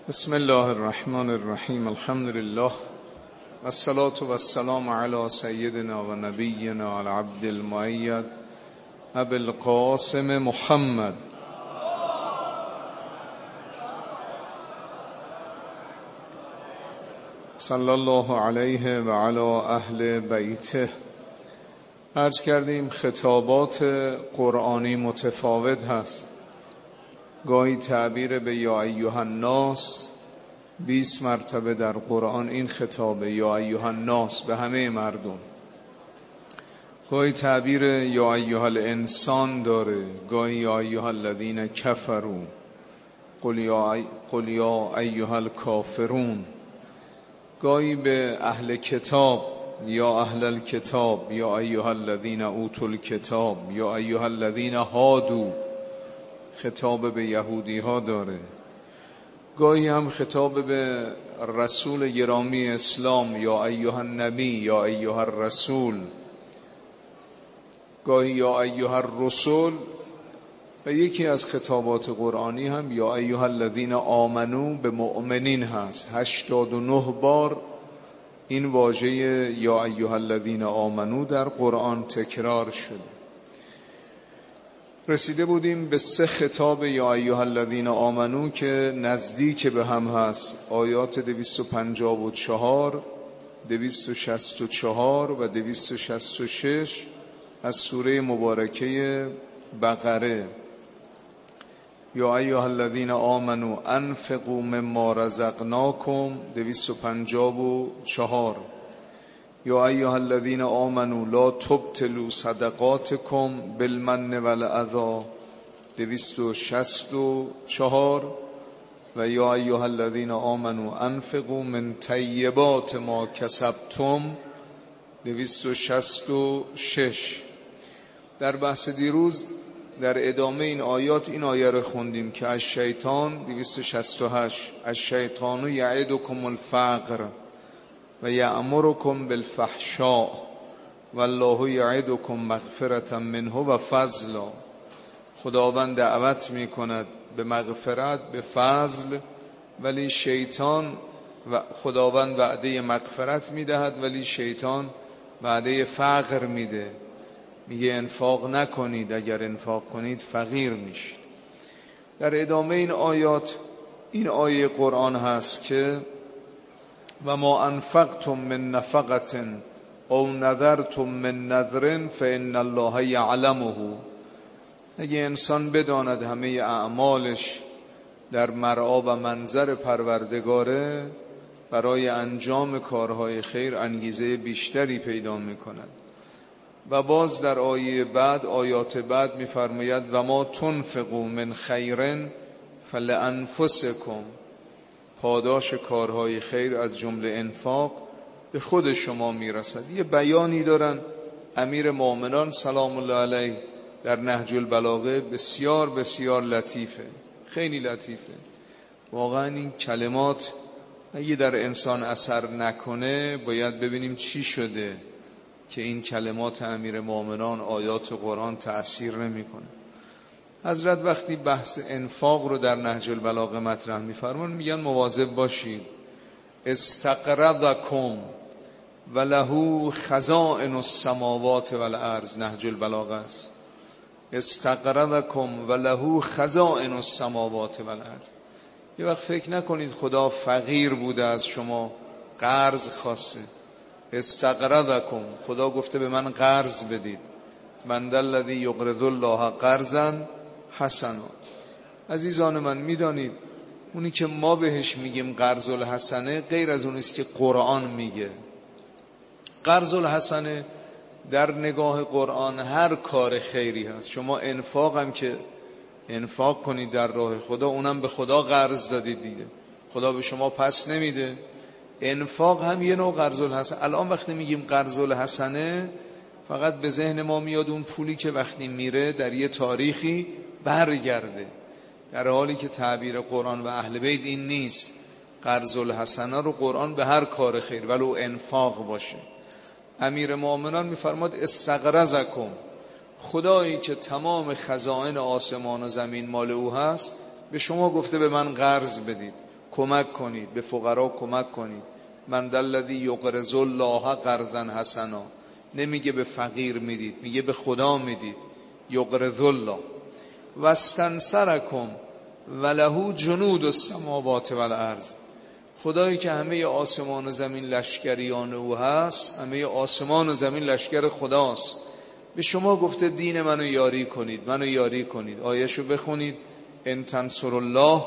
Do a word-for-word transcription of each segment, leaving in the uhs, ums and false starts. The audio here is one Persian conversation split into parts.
بسم الله الرحمن الرحیم. الحمد لله و الصلاة و السلام علی سیدنا و نبینا العبد المؤید ابی القاسم محمد صلی الله علیه و علی اهل بیته. عرض کردیم خطابات قرآنی متفاوت هست. گاهی تعبیر به یا ایها الناس، بیست مرتبه در قرآن این خطابه یا ایها الناس به همه مردم. گاهی تعبیر یا ایها الانسان داره، گاهی یا ایها الذین کفروا، قل یا, ای... قل یا ایها الکافرون. گاهی به اهل کتاب یا اهل الکتاب، یا ایها الذین اوتوا الکتاب، یا ایها الذین هادوا، خطاب به یهودی ها داره. گاهی هم خطاب به رسول گرامی اسلام، یا ایها النبی، یا ایها الرسول. گاهی یا ایها الرسول. و یکی از خطابات قرآنی هم یا ایها الذین آمنو به مؤمنین هست. هشتاد و نه بار این واژه یا ایها الذین آمنو در قرآن تکرار شده. رسیده بودیم به سه خطاب یا ایها الذین آمنو که نزدیک به هم هست. آیات دویست و پنجاه و چهار، دویست و شصت و چهار و دویست و شصت و شش از سوره مبارکه بقره. یا ایها الذین آمنو انفقوا مما رزقناکم، دویست و پنجاه و چهار. یا ایها الذین آمنو لا تبطلوا صدقاتکم بالمن والأذی، دویست و شصت و چهار. و یا ایها الذین آمنو انفقوا من طیبات ما کسبتم، دویست و شصت و شش. در بحث دیروز در ادامه این آیات این آیه رو خوندیم که از شیطان، دویست و شصت و هشت، از شیطان یعدکم الفقر و یأمرکم بالفحشاء والله یعدکم مغفرة منه و فضلا. خداوند دعوت می کند به مغفرت، به فضل، ولی شیطان و خداوند وعده مغفرت می دهد ولی شیطان وعده فقر می ده. میگه انفاق نکنید، اگر انفاق کنید فقیر میشید. در ادامه این آیات این آیه قرآن هست که و ما انفقتم من نفقة او نذرتم من نذر فإن الله یعلمه. اگه انسان بداند همه اعمالش در مرعا و منظر پروردگاره، برای انجام کارهای خیر انگیزه بیشتری پیدا میکند. و باز در آیه بعد، آیات بعد میفرماید و ما تنفقوا من خیر فلانفسکم. پاداش کارهای خیر از جمله انفاق به خود شما میرسد. یه بیانی دارن امیر مومنان سلام الله علیه در نهج البلاغه، بسیار بسیار لطیفه، خیلی لطیفه. واقعا این کلمات اگه در انسان اثر نکنه باید ببینیم چی شده که این کلمات امیر مومنان، آیات قرآن تأثیر نمیکنه. حضرت وقتی بحث انفاق رو در نهج البلاغه مطرح می‌فرمایند میگن مواظب باشید. استقرضکم و له خزائن السماوات والارض، نهج البلاغه است. استقرضکم و له خزائن السماوات والارض. یه وقت فکر نکنید خدا فقیر بوده از شما قرض خواسته. استقرضکم، خدا گفته به من قرض بدید. من ذا الذی یقرض الله قرضا حسنا. عزیزان من میدانید اونی که ما بهش میگیم قرض الحسنه غیر از اونیست که قرآن میگه. قرض الحسنه در نگاه قرآن هر کار خیری هست. شما انفاق هم که انفاق کنید در راه خدا، اونم به خدا قرض دادید دیگه، خدا به شما پس نمیده. انفاق هم یه نوع قرض الحسنه. الان وقتی میگیم قرض الحسنه فقط به ذهن ما میاد اون پولی که وقتی میره در یه تاریخی برگرده، در حالی که تعبیر قرآن و اهل بیت این نیست. قرض الحسنه رو قرآن به هر کار خیر ولو انفاق باشه. امیر مومنان میفرماد استقرضکم، خدایی که تمام خزائن آسمان و زمین مال او هست به شما گفته به من قرض بدید. کمک کنید، به فقرا کمک کنید. من الذی یقرض الله قرضا حسنا، نمیگه به فقیر میدید، میگه به خدا میدید. یقرض الله واستنصرکم وله جنود السماوات والارض، خدایی که همه آسمان و زمین لشکریان او هست، همه آسمان و زمین لشکر خداست، به شما گفته دین منو یاری کنید، منو یاری کنید. آیه‌شو بخونید، ان تنصر الله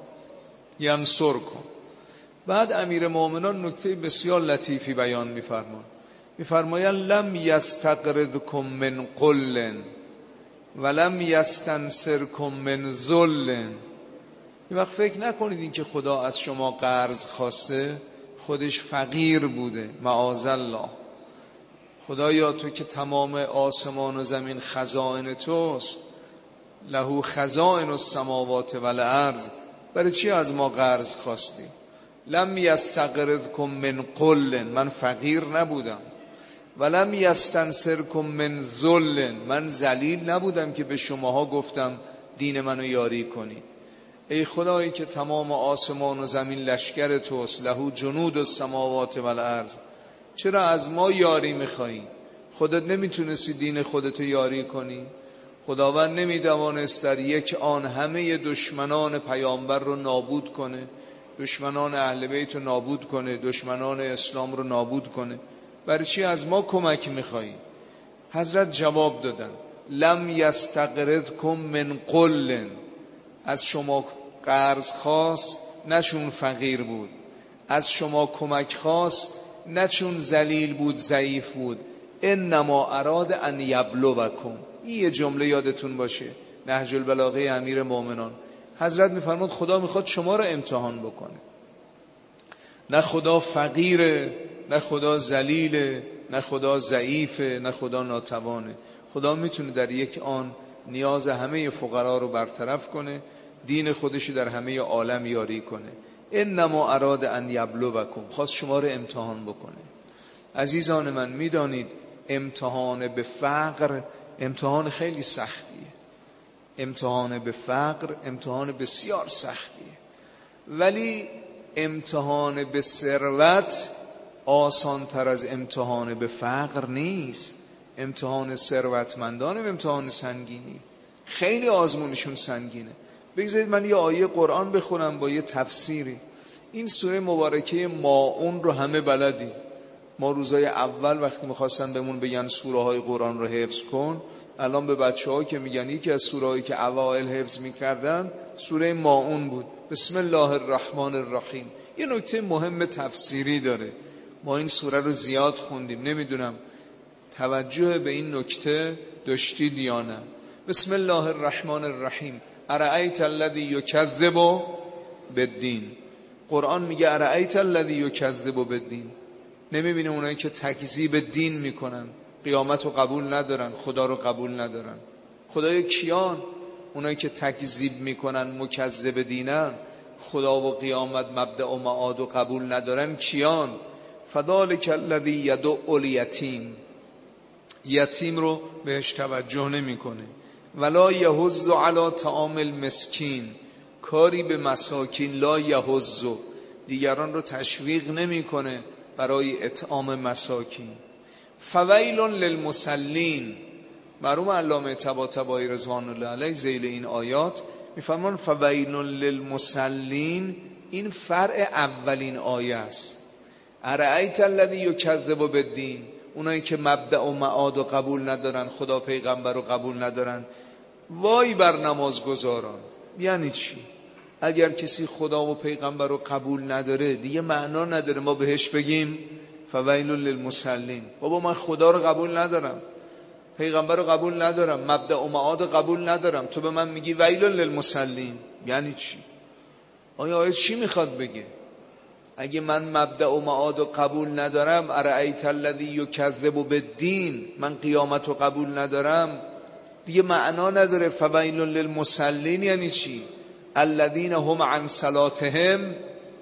ینصرکم. بعد امیر مومنان نکته بسیار لطیفی بیان می‌فرمایند، می‌فرمایند لم یستقرضکم من قل ولم یستنصرکم من ذل. یه وقت فکر نکنید این که خدا از شما قرض خواسته خودش فقیر بوده، معاذالله. خدایا تو که تمام آسمان و زمین خزائن توست، له خزائن السماوات والارض، برای چی از ما قرض خواستی؟ لم یستقرضکم من قل، من فقیر نبودم. ولم یستنصرکم من ذل، من ذلیل نبودم که به شماها گفتم دین منو یاری کنی. ای خدایی که تمام آسمان و زمین لشکر توست، له جنود السماوات والارض، چرا از ما یاری میخوایی؟ خودت نمیتونستی دین خودتو یاری کنی؟ خداوند نمیتوانست در یک آن همه دشمنان پیامبر رو نابود کنه، دشمنان اهل بیت رو نابود کنه، دشمنان اسلام رو نابود کنه؟ برای چی از ما کمک میخوایی؟ حضرت جواب دادن لم یستقرضکم من قل، از شما قرض خواست نه چون فقیر بود، از شما کمک خواست نه چون ذلیل بود، ضعیف بود. انما اراد ان یبلوکم. این یه جمله یادتون باشه، نهج البلاغه امیر مومنان. حضرت میفرماد خدا میخواد شما رو امتحان بکنه. نه خدا فقیره، نه خدا ذلیله، نه خدا ضعیفه، نه خدا ناتوانه. خدا میتونه در یک آن نیاز همه فقرا رو برطرف کنه، دین خودش در همه عالم یاری کنه. انما اراد ان یبلوکم، خواست شما رو امتحان بکنه. عزیزان من، میدانید امتحان به فقر امتحان خیلی سختیه. امتحان به فقر امتحان بسیار سختیه، ولی امتحان به ثروت آسان تر از امتحان به فقر نیست. امتحان ثروتمندان امتحان سنگینی، خیلی آزمونشون سنگینه. بگذارید من یه آیه قرآن بخونم با یه تفسیری. این سوره مبارکه ماعون رو همه بلدیم. ما روزای اول وقتی میخواستن بهمون بگن سوره های قرآن رو حفظ کن، الان به بچه ها که میگن یکی از سوره هایی که اوائل حفظ میکردن سوره ماعون بود. بسم الله الرحمن الرحیم. یه نکته مهم تفسیری داره، ما این سوره رو زیاد خوندیم، نمیدونم توجه به این نکته داشتید یا نه. بسم الله الرحمن الرحیم. ارأیت الذی یکذب بالدین. قرآن میگه ارأیت الذی یکذب بالدین. نمیبینه اونایی که تکذیب دین میکنن، قیامت رو قبول ندارن، خدا رو قبول ندارن. خدای کیان؟ اونایی که تکذیب میکنن، مکذب دینن، خدا و قیامت مبدأ و معاد و قبول ندارن کیان؟ فذلک الذی یدعو الیتیم. یتیم رو بهش توجه نمیکنه. ولا یحض علی طعام المسکین. کاری به مساکین، لا یحض، دیگران رو تشویق نمیکنه برای اطعام مساکین. فویل للمصلین. مرحوم علامه طباطبایی رضوان الله علیه ذیل این آیات میفرمان فویل للمصلین، این فرع اولین آیه است. ارأیت الذی یکذب بالدین، اونایی که مبدأ و معاد و قبول ندارن، خدا پیغمبر رو قبول ندارن. وای بر نمازگزاران. یعنی چی؟ اگر کسی خدا و پیغمبر رو قبول نداره دیگه معنا نداره ما بهش بگیم فویل للمصلین. بابا من خدا رو قبول ندارم، پیغمبر رو قبول ندارم، مبدأ و معاد رو قبول ندارم، تو به من میگی ویل للمصلین. یعنی چی؟ آیا آیه چی میخواد بگه؟ اگه من مبدأ و معاد رو قبول ندارم، ارأیت الذی یکذب بالدین، من قیامت رو قبول ندارم، دیگه معنا نداره فویل للمصلین. یعنی چی؟ الذین هم عن صلاتهم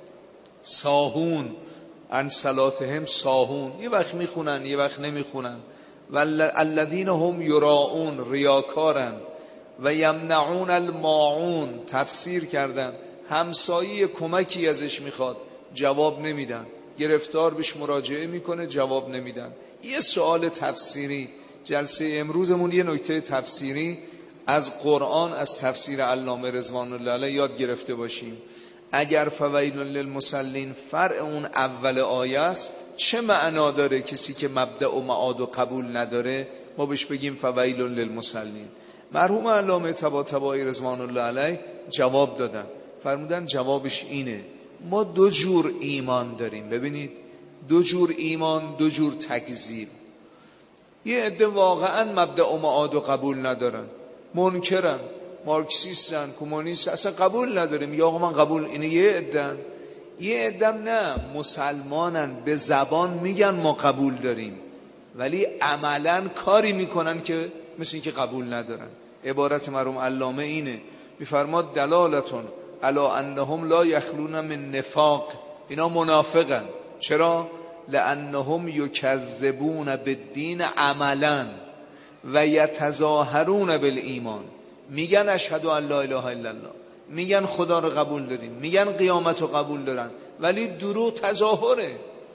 ساهون. عن صلاتهم ساهون، یه وقت میخونن یه وقت نمیخونن. و الذین هم یراؤون، ریاکارن. و یمنعون الماعون، تفسیر کردن همسایه کمکی ازش میخواد جواب نمیدن، گرفتار بهش مراجعه میکنه جواب نمیدن. یه سوال تفسیری جلسه امروزمون، یه نکته تفسیری از قرآن، از تفسیر علامه رضوان الله علیه یاد گرفته باشیم. اگر فویل للمصلین فرع اون اول آیه است، چه معنا داره کسی که مبدأ و معاد و قبول نداره ما بهش بگیم فویل للمصلین؟ مرحوم علامه طباطبایی رضوان الله علیه جواب دادن، فرمودن جوابش اینه: ما دو جور ایمان داریم. ببینید، دو جور ایمان، دو جور تکذیب. یه عده واقعا مبدأ و معاد و قبول ندارن، منکرن، مارکسیستن، کمونیست، اصلا قبول نداریم. یا آقا من قبول، اینه یه عدن. یه عدم نه، مسلمانن، به زبان میگن ما قبول داریم ولی عملا کاری میکنن که مثل این که قبول ندارن. عبارت مرحوم علامه اینه، میفرماد دلالتون علی انهم لا یخلون من نفاق. اینا منافقن. چرا؟ لانهم یکذبون بالدین عملا و یتظاهرون بالایمان. میگن اشهد ان لا اله الا الله، میگن خدا رو قبول داریم، میگن قیامت رو قبول دارن، ولی دروغ تظاهره،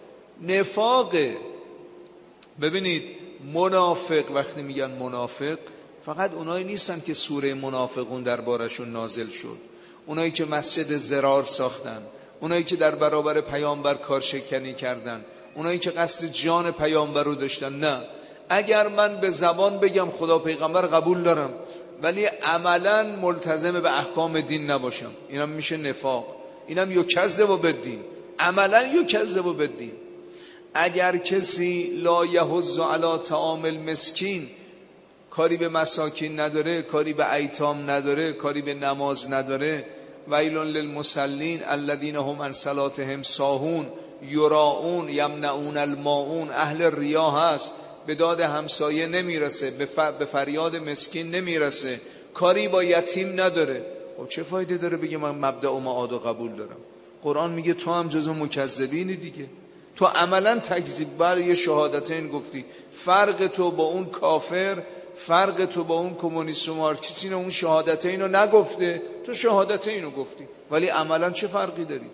نفاقه. ببینید منافق، وقتی میگن منافق فقط اونایی نیستن که سوره منافقون دربارشون نازل شد، اونایی که مسجد زرار ساختن، اونایی که در برابر پیامبر کارشکنی کردن، اونایی که قصد جان پیامبر رو داشتن. نه، اگر من به زبان بگم خدا پیغمبر قبول دارم ولی عملا ملتزم به احکام دین نباشم، اینم میشه نفاق، اینم یکذب بالدین، عملا یکذب بالدین. اگر کسی لا یحض علی طعام المسکین، کاری به مساکین نداره، کاری به ایتام نداره، کاری به نماز نداره، ویل للمصلین الذین هم عن صلاتهم ساهون یراؤون یمنعون الماعون. اهل ریا هست، به داد همسایه نمیرسه، به فریاد مسکین نمیرسه، کاری با یتیم نداره. خب چه فایده داره بگه من مبدأ و معاد و قبول دارم؟ قرآن میگه تو هم جزو مکذبینی دیگه، تو عملا تکذیب. برای یه شهادتین گفتی، فرق تو با اون کافر، فرق تو با اون کمونیست و مارکسیست اینه، اون شهادتین رو نگفته، تو شهادتین رو گفتی، ولی عملا چه فرقی داری؟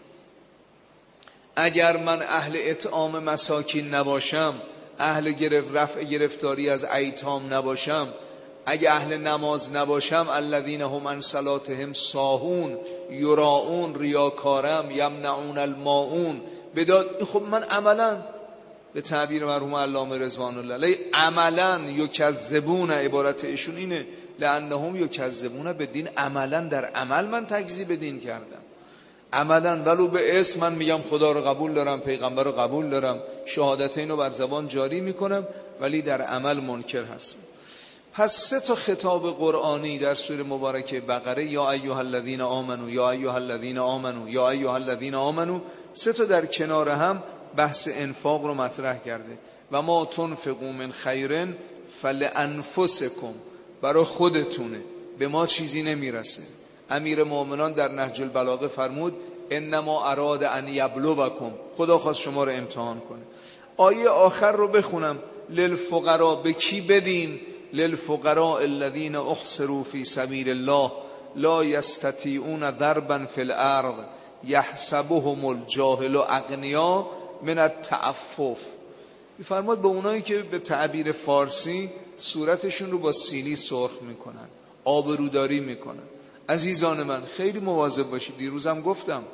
اگر من اهل اطعام مساکین نباشم، اهل گرفت رفع گرفتاری از ایتام نباشم، اگه اهل نماز نباشم، الذین هم عن صلاتهم ساهون یراؤون، ریاکارم، یمنعون الماعون، بداد. خب من عملا، به تعبیر مرحوم علامه رضوان الله علیه، عملا یکذبون، عبارت ایشون اینه لانهم یکذبون بالدین، عملا در عمل من تکذیب دین کردم، عملا. ولو به اسم من میگم خدا رو قبول دارم، پیغمبر رو قبول دارم، شهادتین رو بر زبان جاری میکنم، ولی در عمل منکر هستم. پس سه تا خطاب قرآنی در سوره مبارکه بقره، یا ایها الذین آمنو، یا ایها الذین آمنو، یا ایها الذین آمنو، سه تا در کنار هم بحث انفاق رو مطرح کرده. و ما تنفقوا من خیر فلانفسکم، برای خودتونه، به ما چیزی نمیرسه. امیر مومنان در نهج البلاغه فرمود انما اراد ان یبلوکم، خدا خواست شما رو امتحان کنه. آیه آخر رو بخونم، للفقراء، به کی بدین؟ للفقراء الذین احصروا فی سبیل الله لا یستطیعون ضربا فی الارض یحسبهم الجاهل اغنیا من التعفف. میفرماد به اونایی که به تعبیر فارسی صورتشون رو با سیلی سرخ میکنن، آبروداری میکنن. عزیزان من خیلی مواظب باشید. دیروزم گفتم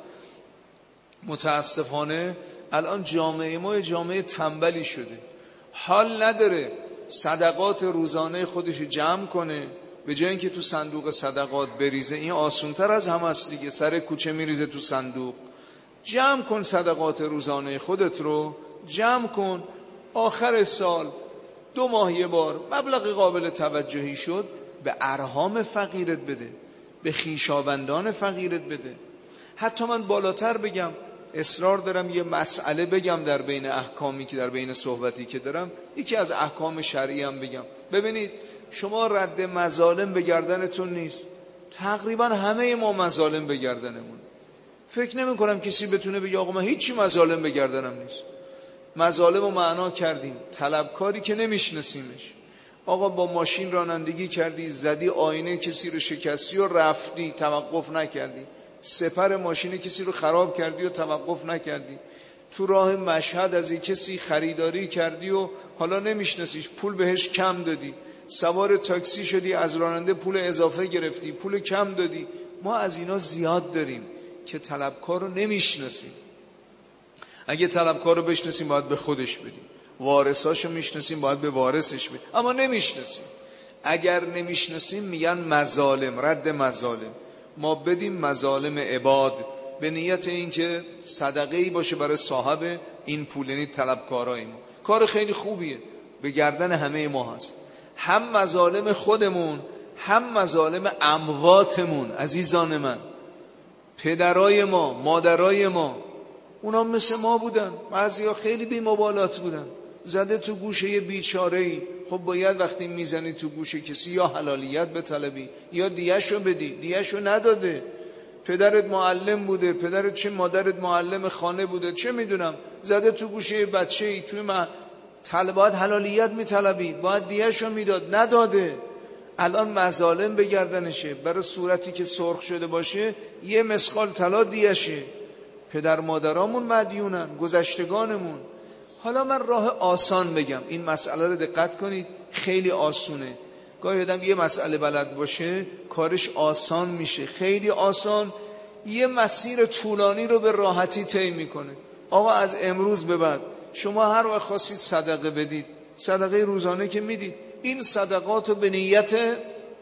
متاسفانه الان جامعه ما جامعه تنبلی شده، حال نداره صدقات روزانه خودش جمع کنه، به جای اینکه تو صندوق صدقات بریزه. این آسونتر از همه است دیگه، سر کوچه میریزه تو صندوق. جمع کن صدقات روزانه خودت رو، جمع کن، آخر سال دو ماه یه بار مبلغ قابل توجهی شد به ارحام فقیرت بده، به خویشاوندان فقیرت بده. حتی من بالاتر بگم، اصرار دارم یه مسئله بگم در بین احکامی که در بین صحبتی که دارم، یکی از احکام شرعی هم بگم. ببینید شما رد مظالم به گردنتون نیست، تقریبا همه ما مظالم به گردنمون. فکر نمی کنم کسی بتونه بگه آقا من هیچی مظالم به گردنم نیست. مظالم رو معنا کردیم، طلبکاری که نمیشناسیمش. آقا با ماشین رانندگی کردی، زدی آینه کسی رو شکستی و رفتی، توقف نکردی، سپر ماشین کسی رو خراب کردی و توقف نکردی، تو راه مشهد از این کسی خریداری کردی و حالا نمیشناسیش، پول بهش کم دادی، سوار تاکسی شدی از راننده پول اضافه گرفتی، پول کم دادی. ما از اینا زیاد داریم که طلبکار رو نمیشناسیم. اگه طلبکار رو بشناسیم باید به خودش بدیم، وارثاشو میشناسیم باید به وارثش بدیم، اما نمیشناسیم. اگر نمیشناسیم میگن مظالم، رد مظالم. ما بدیم مظالم عباد به نیت اینکه صدقه‌ای باشه برای صاحب این پول، یعنی طلبکارای ما. کار خیلی خوبیه، به گردن همه ما هست. هم مظالم خودمون هم مظالم امواتمون. عزیزان من، پدرای ما، مادرای ما، اونا مثل ما بودن، بعضیا خیلی بی‌مبالات بودن. زده تو گوشه یه بیچاره‌ای، خب باید وقتی میزنی تو گوشه کسی یا حلالیت بطلبی یا دیه‌شو بدی، دیه‌شو نداده. پدرت معلم بوده، پدرت چه مادرت معلم خانه بوده، چه میدونم، زده تو گوشه یه بچه‌ای، توی ما طلبات حلالیت میطلبی، باید دیه‌شو میداد، نداده. الان مظالم به گردنشه، برای صورتی که سرخ شده باشه یه مسخال طلا دیه‌شه. پدر مادرامون مدیونن، گذشتگانمون. حالا من راه آسان بگم، این مسئله رو دقت کنید، خیلی آسونه. گاهی آدم یه مسئله بلد باشه کارش آسان میشه، خیلی آسان. یه مسیر طولانی رو به راحتی طی میکنه. آقا از امروز به بعد شما هر وقت خواستید صدقه بدید، صدقه روزانه که میدید، این صدقات رو به نیت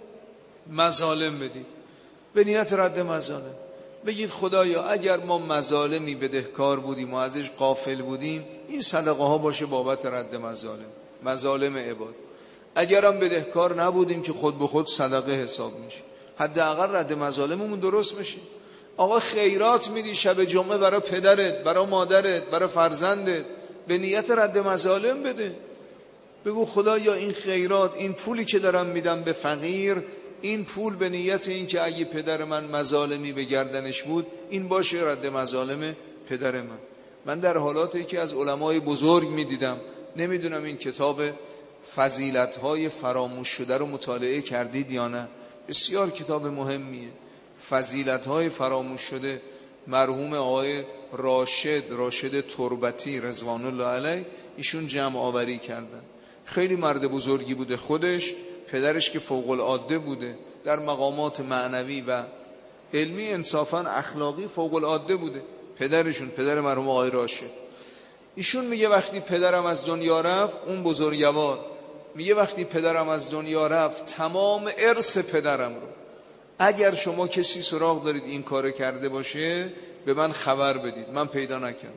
مظالم بدید، به نیت رد مظالم. بگید خدایا اگر ما مظالمی بدهکار بودیم و ازش غافل بودیم، این صدقه ها باشه بابت رد مظالم، مظالم عباد. اگرم بدهکار نبودیم که خود به خود صدقه حساب میشه، حداقل رد مظالممون درست بشه. آقا خیرات میدی شب جمعه برای پدرت، برای مادرت، برای فرزندت، به نیت رد مظالم بده. بگو خدایا این خیرات، این پولی که دارم میدم به فقیر، این پول به نیت این که اگه پدر من مظالمی به گردنش بود، این باشه رد مظالم پدر من. من در حالاتی که از علمای بزرگ میدیدم، نمیدونم این کتاب فضیلت‌های فراموش شده رو مطالعه کردید یا نه، بسیار کتاب مهمیه. فضیلت‌های فراموش شده، مرحوم آقای راشد راشد تربتی رضوان الله علیه ایشون جمع آوری کردن. خیلی مرد بزرگی بوده خودش، پدرش که فوق العاده بوده در مقامات معنوی و علمی، انصافا اخلاقی فوق العاده بوده پدرشون، پدر مرحوم آقای راشد. ایشون میگه وقتی پدرم از دنیا رفت، اون بزرگوار میگه وقتی پدرم از دنیا رفت، تمام ارث پدرم رو، اگر شما کسی سراغ دارید این کار کرده باشه به من خبر بدید، من پیدا نکردم.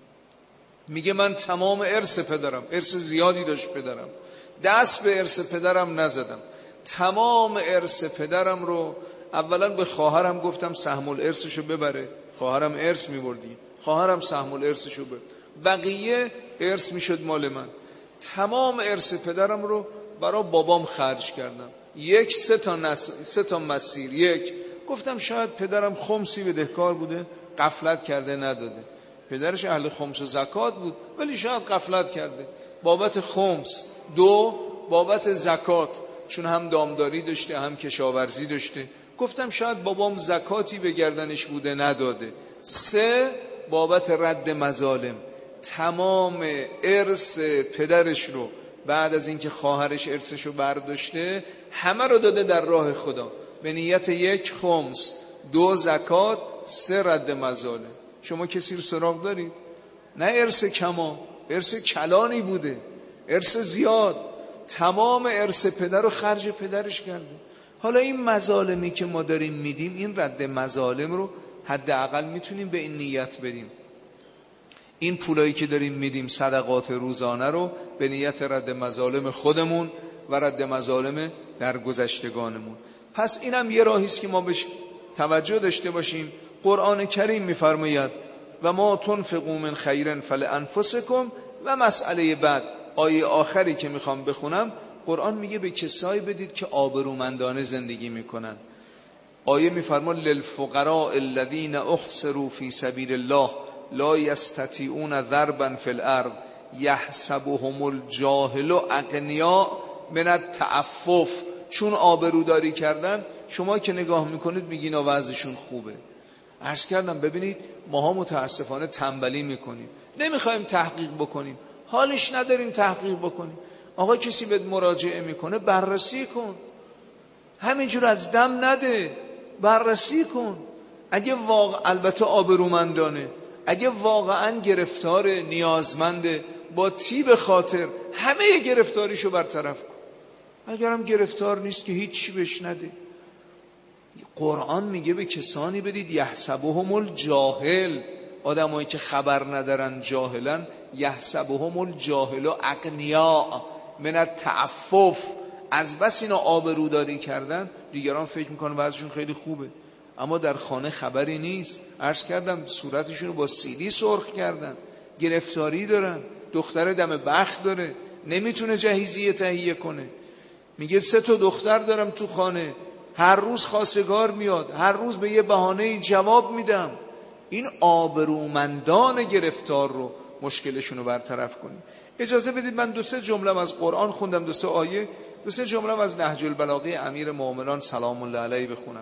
میگه من تمام ارث پدرم، ارث زیادی داشت پدرم، دست به ارث پدرم نزدم، تمام ارث پدرم رو اولا به خواهرم گفتم سهم الارثشو ببره، خواهرم ارث میبردی، خواهرم سهم الارثشو ببره، بقیه ارث میشد مال من. تمام ارث پدرم رو برای بابام خرج کردم. یک سه تا نس... سه تا مسیر. یک، گفتم شاید پدرم خمسی بدهکار بوده، غفلت کرده نداده. پدرش اهل خمس و زکات بود ولی شاید غفلت کرده، بابت خمس. دو، بابت زکات، چون هم دامداری داشته هم کشاورزی داشته، گفتم شاید بابام زکاتی به گردنش بوده نداده. سه، بابت رد مظالم، تمام ارث پدرش رو بعد از اینکه خواهرش ارثش رو برداشته همه رو داده در راه خدا به نیت یک خمس، دو زکات، سه رد مظالم. شما کسی رو سراغ دارید؟ نه ارث کما، ارث کلانی بوده، ارث زیاد، تمام ارث پدر رو خرج پدرش کرده. حالا این مظالمی که ما داریم میدیم، این رد مظالم رو حداقل میتونیم به این نیت بدیم. این پولایی که داریم میدیم صدقات روزانه رو به نیت رد مظالم خودمون و رد مظالم درگذشتگانمون. پس اینم یه راهیست که ما بهش توجه داشته باشیم. قرآن کریم میفرماید و ما تنفقوا من خیر فلانفسکم. و مسئله بعد، آیه آخری که میخوام بخونم، قرآن میگه به کسایی بدید که آبرومندانه زندگی میکنن. آیه میفرماید للفقراء الذین احصروا فی سبیل الله لا یستطیعون ضربا فی الارض یحسبهم الجاهل اغنیاء من التعفف. چون آبروداری کردن، شما که نگاه میکنید میگین وضعشون خوبه، عرض کردم ببینید ماها متاسفانه تنبلی میکنیم، نمیخوایم تحقیق بکنیم، حالش نداریم تحقیق بکنیم. آقا کسی بهت مراجعه میکنه بررسی کن، همینجور از دم نده، بررسی کن. اگه واقع البته آبرومندانه، اگه واقعا گرفتار نیازمنده با طیب خاطر همه گرفتاریشو برطرف کن. اگرم گرفتار نیست که هیچی بهش نده. قرآن میگه به کسانی بدید یحسبهم الجاهل، آدمایی که خبر ندارن جاهلن، یحسبهم الجاهل اغنیا من التعفف، از بس اینا آبروداری کردن دیگران فکر میکنن وضعشون خیلی خوبه، اما در خانه خبری نیست. عرض کردم صورتشون رو با سیلی سرخ کردن، گرفتاری دارن، دختر دم بخت داره نمیتونه جهیزیه تهیه کنه، میگه سه تا دختر دارم تو خانه، هر روز خواستگار میاد، هر روز به یه بهانه جواب میدم. این آبرومندان گرفتار رو مشکلشون رو برطرف کنیم. اجازه بدید من دو سه جمله از قرآن خوندم، دو سه آیه، دو سه جمله از نهج البلاغه امیر مومنان سلام الله علیه بخونم.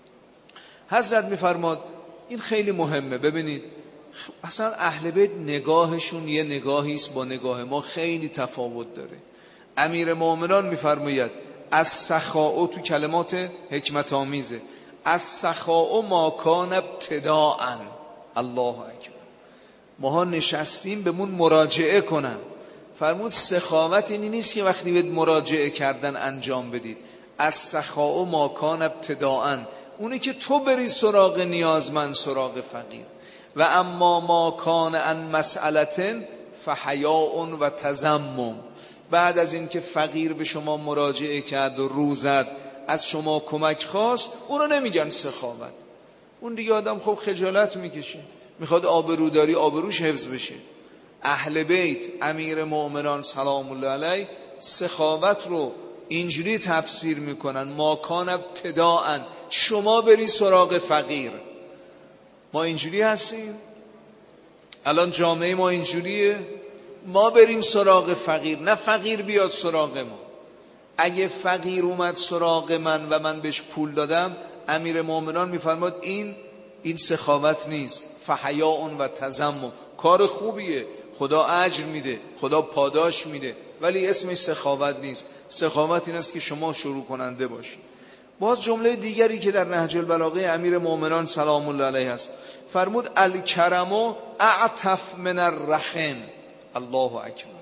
حضرت میفرماد این خیلی مهمه. ببینید اصلا اهل بیت نگاهشون یه نگاهی است با نگاه ما خیلی تفاوت داره. امیر مومنان میفرماید از سخاء، تو کلمات حکمت آمیزه، از سخاء ما کان ابتداء. الله اکبر. ماها نشستیم بهمون مراجعه کنن، فرمود سخاوت اینی نیست که وقتی بهت مراجعه کردن انجام بدید. از سخاء ما کان ابتداء، اونی که تو بری سراغ نیازمند، سراغ فقیر. و اما ما کان عن مسئلة فحیاء و تذمم، بعد از این که فقیر به شما مراجعه کرد و روزد از شما کمک خواست، اونو نمیگن سخاوت. اون دیگه آدم خب خجالت میکشه، میخواد آبروداری آبروش حفظ بشه. اهل بیت امیر مؤمنان سلام الله علیه سخاوت رو اینجوری تفسیر میکنن ما کان ابتداء، شما بری سراغ فقیر. ما اینجوری هستیم الان، جامعه ما اینجوریه، ما بریم سراغ فقیر، نه فقیر بیاد سراغ ما. اگه فقیر اومد سراغ من و من بهش پول دادم، امیر مومنان میفرماد این این سخاوت نیست، فحیاء و تذمم. کار خوبیه، خدا اجر میده، خدا پاداش میده، ولی اسمش سخاوت نیست. سخاوت این است که شما شروع کننده باشید. باز جمله دیگری که در نهج البلاغه امیر مومنان سلام الله علیه است، فرمود الکرم اعطف من الرحم. الله اکبر.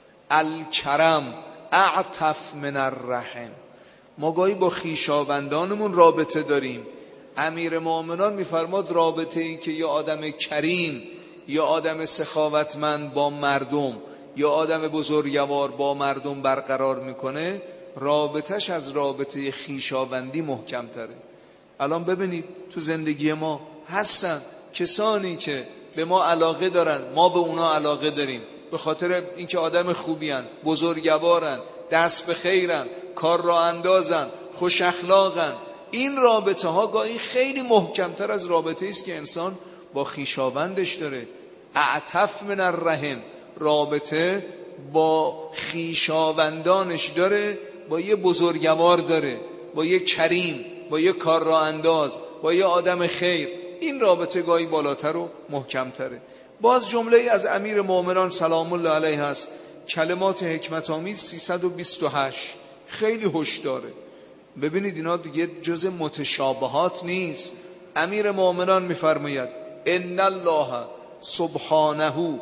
الکرم اعطف من الرحم. ما گاهی با خویشاوندانمون رابطه داریم. امیر مومنان میفرماد رابطه ای که یا آدم کریم، یا آدم سخاوتمند با مردم، یا آدم بزرگوار با مردم برقرار میکنه، رابطش از رابطه خویشاوندی محکم تره. الان ببینید تو زندگی ما هستن کسانی که به ما علاقه دارن، ما به اونا علاقه داریم، به خاطر اینکه آدم خوبیان، بزرگوارن، دست به خیرن، کار را اندازن، خوش اخلاقن. این رابطه ها گاهی خیلی محکمتر از رابطه است که انسان با خویشاوندش داره. اعطف من الرحم، رابطه با خویشاوندانش داره، با یه بزرگوار داره، با یه کریم، با یه کار را انداز، با یه آدم خیر. این رابطه گاهی بالاتر و محکمتره. باز جمله از امیر مومنان سلام الله علیه هست، کلمات حکمت آمیز سیصد و بیست و هشت، خیلی هوش داره. ببینید اینا دیگه جز متشابهات نیست. امیر مومنان میفرماید ان الله سبحانه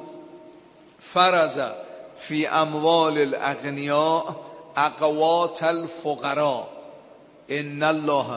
فرض فی اموال الاغنیاء اقوات الفقراء. ان الله،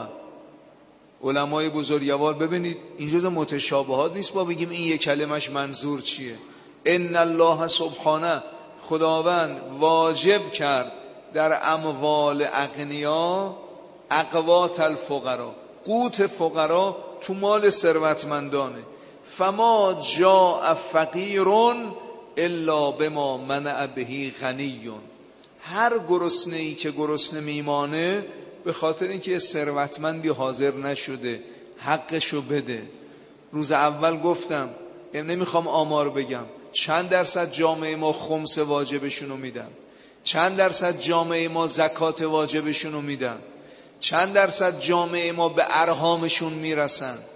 علمای بزرگوار ببینید این جز متشابهات نیست با بگیم این یک کلمش منظور چیه. ان الله سبحانه، خداوند واجب کرد در اموال اغنیا اقوات الفقراء، قوت فقرا تو مال ثروتمندانه. فما جاء فقیر الا بما منع به غنی. هر گرسنه‌ای که گرسنه میمانه به خاطر اینکه ثروتمندی حاضر نشده حقشو بده. روز اول گفتم نمیخوام آمار بگم، چند درصد جامعه ما خمس واجبشونو میدن، چند درصد جامعه ما زکات واجبشونو میدن، چند درصد جامعه ما به ارحامشون میرسن،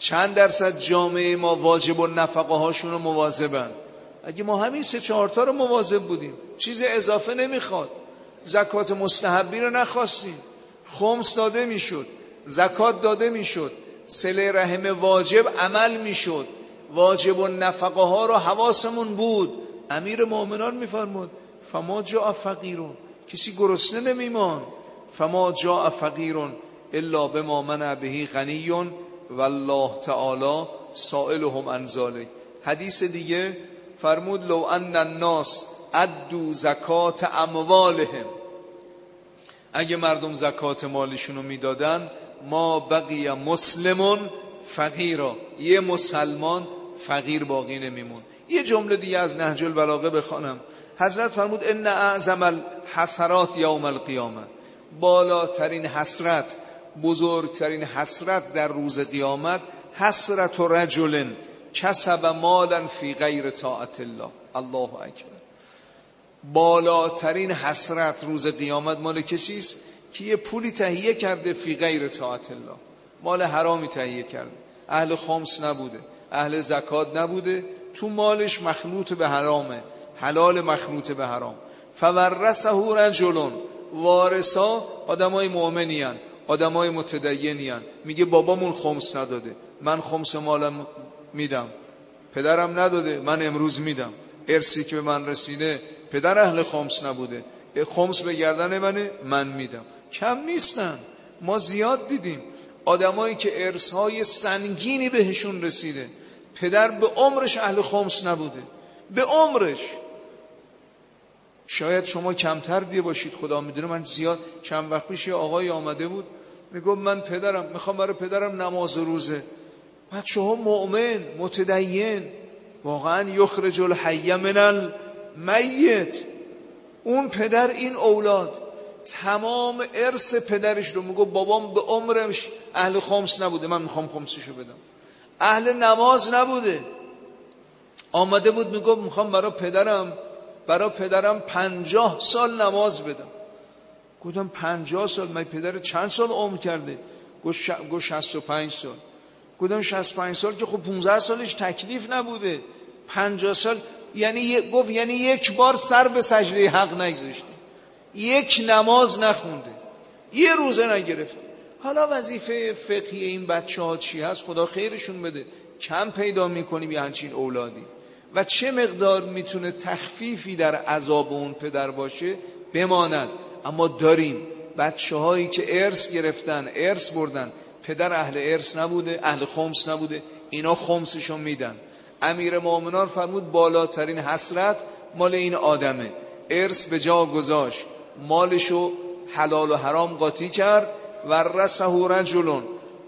چند درصد جامعه ما واجب و نفقه هاشون رو مواظبن؟ اگه ما همین سه چهارتا رو مواظب بودیم، چیز اضافه نمیخواد، زکات مستحبی رو نخواستیم، خمس داده میشد، زکات داده میشد، صله رحم واجب عمل میشد، واجب و نفقه ها رو حواسمون بود. امیر مومنان میفرمود فما جاء فقیرون، کسی گرسنه نمیمان، فما جاء فقیرون الا بما منع به غنی والله تعالی سائلهم عن ذلک. حدیث دیگه فرمود لو ان الناس ادوا زکات اموالهم، اگه مردم زکات مالشون رو میدادن، ما بقی مسلمون فقیرا، یه مسلمان فقیر باقی نمیمون. یه جمله دیگه از نهج البلاغه بخوانم. حضرت فرمود ان اعظم الحسرات یوم القیامه، بالاترین حسرت، بزرگترین حسرت در روز قیامت، حسرت رجل کسب مالا فی غیر طاعت الله. الله اکبر. بالاترین حسرت روز قیامت مال کسی است که یه پولی تهیه کرده فی غیر طاعت الله، مال حرامی تهیه کرده، اهل خمس نبوده، اهل زکات نبوده، تو مالش مخلوط به حرامه، حلال مخلوط به حرام. فورثه رجل، وارثا آدمای مؤمنین، آدمای متدینین. میگه بابامون خمس نداده، من خمس مالم میدم، پدرم نداده، من امروز میدم، ارثی که به من رسیده، پدر اهل خمس نبوده، خمس به گردن منه، من میدم. کم نیستن، ما زیاد دیدیم آدمایی که ارثهای سنگینی بهشون رسیده، پدر به عمرش اهل خمس نبوده، به عمرش. شاید شما کمتر دیده باشید، خدا میدونه، من زیاد. چند وقت پیش یه آقای آمده بود میگم من پدرم میخوام برای پدرم نماز و روزه. بچه ها مؤمن متدین، واقعا یخرج الحی من المیت. اون پدر این اولاد تمام ارث پدرش رو میگه بابام به عمرش اهل خمس نبوده، من میخوام خمسشو بدم. اهل نماز نبوده، آمده بود میگه میخوام برای پدرم برای پدرم پنجاه سال نماز بدم. گفتم پنجاه سال؟ من پدر چند سال عمر کرده؟ گفت شصت و پنج سال. گفتم شصت و پنج سال که خب پانزده سالش تکلیف نبوده، پنجاه سال یعنی گفت یعنی یک بار سر به سجده حق نگذاشته، یک نماز نخونده، یه روزه نگرفته. حالا وظیفه فقهی این بچه ها چی هست؟ خدا خیرشون بده، کم پیدا میکنیم یه همچین اولادی. و چه مقدار میتونه تخفیفی در عذاب اون پدر باشه بماند. اما داریم بچه هایی که ارث گرفتن، ارث بردن، پدر اهل ارث نبوده، اهل خمس نبوده، اینا خمسشو میدن. امیر مومنان فرمود بالاترین حسرت مال این آدمه، ارث به جا گذاشت، مالشو حلال و حرام قاطی کرد. ورثه رجل،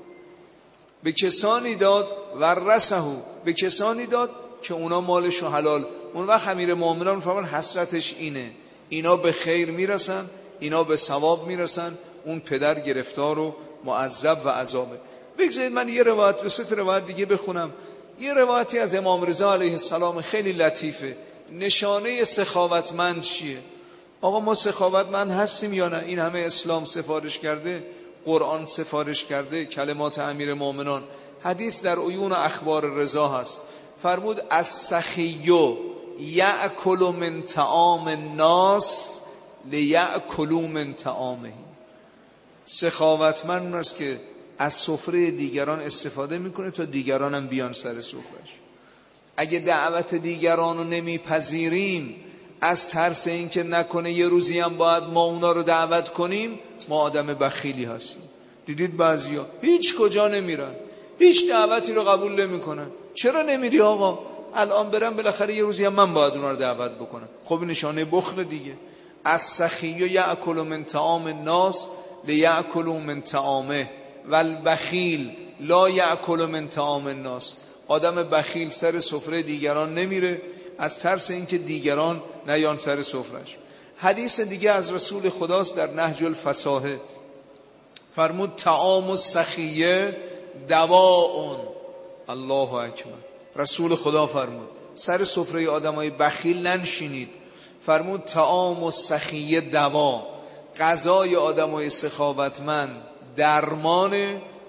به کسانی داد، ورثه به کسانی داد که اونا مالشو حلال. اون وقت امیر مومنان فرمان حسرتش اینه، اینا به خیر میرسن، اینا به ثواب میرسن، اون پدر گرفتار و معذب و عذابه. بگذارید من یه روایت، دو سه روایت دیگه بخونم. یه روایتی از امام رضا علیه السلام خیلی لطیفه. نشانه سخاوتمند چیه؟ آقا ما سخاوتمند هستیم یا نه؟ این همه اسلام سفارش کرده، قرآن سفارش کرده، کلمات امیر مومنان. حدیث در عیون و اخبار رضا هست، فرمود السخیو یأکل من طعام الناس لیأکلوا من طعامه. سخاوتمند اون است که از سفره دیگران استفاده میکنه تا دیگران هم بیان سر سفرش. اگه دعوت دیگران رو نمیپذیریم از ترس این که نکنه یه روزی هم باید ما اونا رو دعوت کنیم، ما آدم بخیلی هستیم. دیدید بعضیا هیچ کجا نمیرن، هیچ دعوتی رو قبول نمیکنن. چرا نمیری آقا؟ الان برم بالاخره یه روزی هم من باید اونا رو دعوت بکنم. خب نشانه بخل دیگه. السخی یأکل من طعام الناس لیأکلوا من طعامه والبخیل لا یأکل من طعام الناس. آدم بخیل سر سفره دیگران نمیره از ترس اینکه دیگران نیان سر سفرش. حدیث دیگه از رسول خداست در نهج الفصاحه، فرمود طعام السخیه دواء. الله اکبر. رسول خدا فرمود سر سفره آدمای بخیل ننشینید. فرمود طعام السخیه دوا، غذای آدمای سخاوتمند درمانه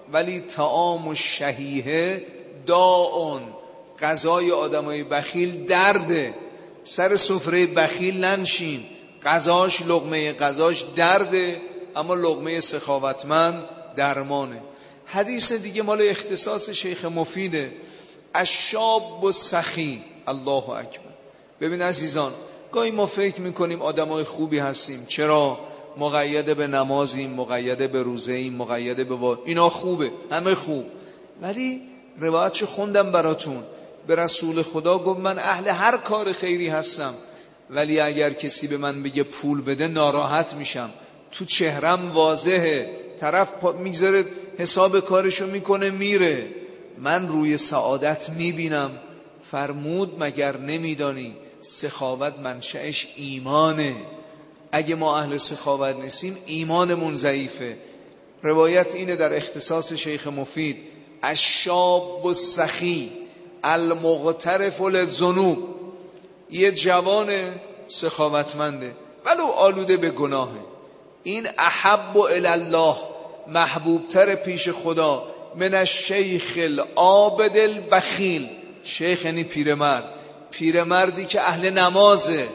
ولی طعام الشحیح داء، غذای آدمای بخیل درده. سر سفره بخیل ننشین، غذاش لقمه غذاش درده، اما لقمه سخاوتمند درمانه. حدیث دیگه مال اختصاص شیخ مفیده، الشاب السخی. الله اکبر. ببین عزیزان، گاهی ما فکر میکنیم آدمای خوبی هستیم، چرا؟ مقید به نمازیم، مقید به روزه‌ایم، مقید به وا... اینا خوبه، همه خوب. ولی روایت چه خوندم براتون، به رسول خدا گفت من اهل هر کار خیری هستم، ولی اگر کسی به من بگه پول بده ناراحت میشم. تو چهرم واضحه، طرف میگذاره حساب کارشو میکنه میره، من روی سعادت میبینم. فرمود مگر نمیدانی سخاوت منشأش ایمانه؟ اگه ما اهل سخاوت نیستیم ایمانمون ضعیفه. روایت اینه در اختصاص شیخ مفید، الشاب السخی المغترف للذنوب. یه جوان سخاوتمنده ولو آلوده به گناهه، این احب الی الله، محبوبتر پیش خدا، من الشیخ العابد البخیل. شیخ یعنی پیرمرد، پیرمردی که اهل نمازه،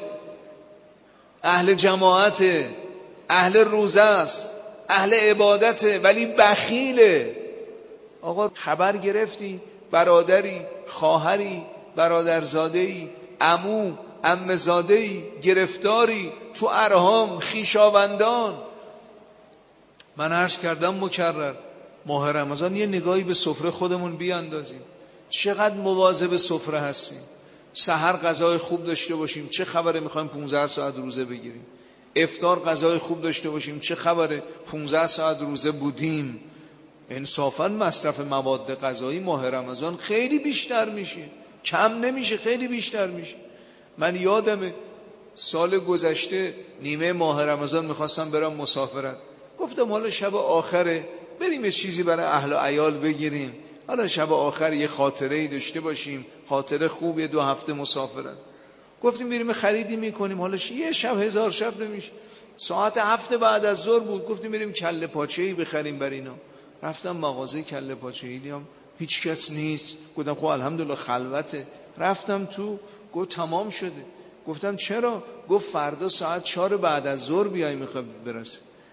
اهل جماعته، اهل روزه است، اهل عبادته، ولی بخیله. آقا خبر گرفتی؟ برادری، خواهری، برادرزاده‌ای، عمو، عمه‌زاده‌ای گرفتاری تو ارحام، خویشاوندان. من عرض کردم مکرر، ماه رمضان یه نگاهی به سفره خودمون بیاندازیم. چقدر مواظب سفره هستیم، سحر غذای خوب داشته باشیم، چه خبره میخوایم پانزده ساعت روزه بگیریم. افطار غذای خوب داشته باشیم، چه خبره پانزده ساعت روزه بودیم. انصافاً مصرف مواد غذایی ماه رمضان خیلی بیشتر میشه، کم نمیشه، خیلی بیشتر میشه. من یادمه سال گذشته نیمه ماه رمضان میخواستم برم مسافرت، گفتم حالا شب آخره بریم یه چیزی برای اهل و عیال بگیریم، حالا شب آخر یه خاطره‌ای داشته باشیم، خاطره خوب، یه دو هفته مسافرت. گفتیم بریم خریدی میکنیم، حالا یه شب هزار شب نمیشه. ساعت هفت بعد از ظهر بود، گفتیم بریم کله پاچه‌ای بخریم بر اینا. رفتم مغازه کله پاچه‌ای، دیدم هیچ کس نیست. گفتم خب الحمدلله خلوته. رفتم تو، گفت تمام شده. گفتم چرا؟ گفت فردا ساعت چهار بعد از ظهر بیای میخواد برسه.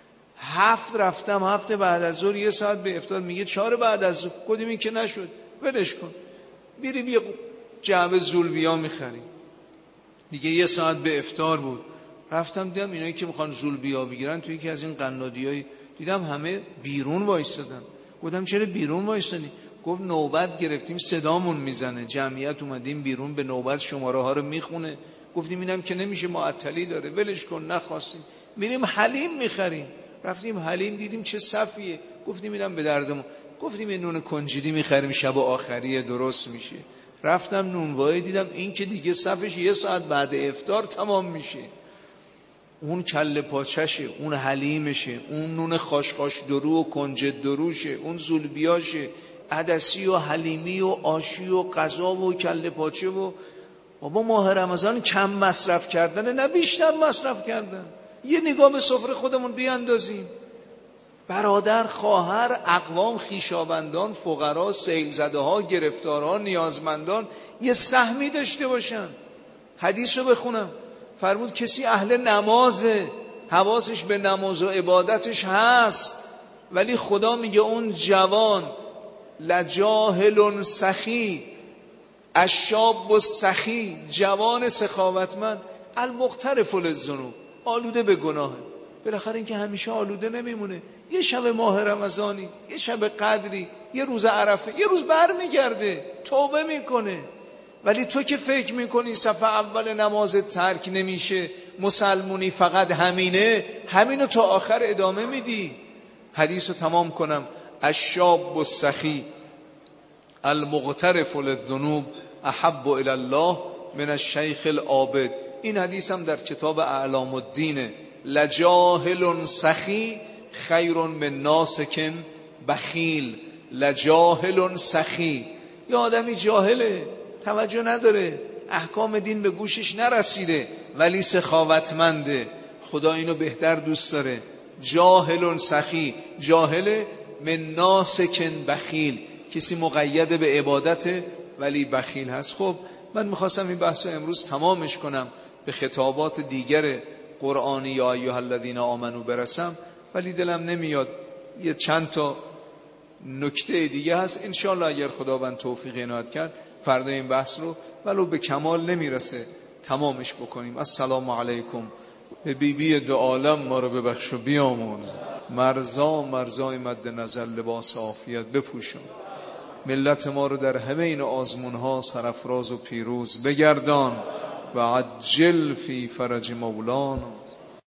هفت رفتم، هفت بعد از ظهر یه ساعت به افطار، میگه چهار بعد از ظهر. گفتیم این که نشد، ولش کن، میریم یه جعبه زولبیا میخریم. دیگه یه ساعت به افطار بود. رفتم دیدم اینایی که میخوان زولبیا بگیرن توی یکی از این قنادیای، دیدم همه بیرون وایستادن. گفتم چرا بیرون وایستادی؟ گفت نوبت گرفتیم صدامون میزنه، جمعیت اومدیم بیرون به نوبت شماره ها رو میخونه. گفتیم اینم که نمیشه، معطلی داره، ولش کن، نخواستیم. میریم حلیم میخریم. رفتیم حلیم، دیدیم چه صفیه، گفتیم اینم به دردمون. گفتیم یه نون کنجدی میخریم شب آخریه درست میشه. رفتم نونوایی، دیدم این که دیگه صفش یه ساعت بعد افطار تمام میشه. اون کله پاچشه، اون حلیمشه، اون نون خاشخاش درو و کنجد دروشه، اون زولبیاشه، عدسی و حلیمی و آشی و قضا و کله پاچه. و بابا ماه رمضان کم مصرف کردن نه بیشتر مصرف کردن. یه نگاه به سفره خودمون بیاندازیم. برادر، خواهر، اقوام، خویشاوندان، فقرا، سیل زده ها، گرفتاران، نیازمندان یه سهمی داشته باشن. حدیث رو بخونم، فرمود کسی اهل نمازه، حواسش به نماز و عبادتش هست، ولی خدا میگه اون جوان لجاهل سخی، الشاب السخی، جوان سخاوتمند، المغترف للذنوب، آلوده به گناهه. بالاخره این که همیشه آلوده نمیمونه. یه شب ماه رمضانی، یه شب قدری، یه روز عرفه، یه روز بر میگرده، توبه میکنه. ولی تو که فکر میکنی صفحه اول نماز ترک نمیشه، مسلمونی فقط همینه، همینو تا آخر ادامه میدی. حدیث رو تمام کنم، الشاب السخی المغترف للذنوب احب الی الله من الشیخ العابد. این حدیث هم در کتاب اعلام الدینه. لجاهل سخی خیر من ناسک بخیل. لجاهل سخی، یه آدمی جاهله، توجه نداره، احکام دین به گوشش نرسیده، ولی سخاوتمنده. خدا اینو بهتر دوست داره. جاهل سخی، جاهله من ناسکن بخیل، کسی مقید به عبادت ولی بخیل هست. خب من میخواستم این بحث رو امروز تمامش کنم، به خطابات دیگر قرآنی یا ایها الذین آمنو برسم، ولی دلم نمیاد. یه چند تا نکته دیگه هست انشاءالله اگر خداوند توفیق عنایت کرد فردا این بحث رو ولو به کمال نمیرسه تمامش بکنیم. السلام علیکم. به بی بی دو عالم ما رو ببخش و بیامرز، مرزا مرزای مد نظر لباس عافیت بپوشون، ملت ما رو در همه این آزمون ها سرفراز و پیروز بگردان و عجل فی فرج مولانا.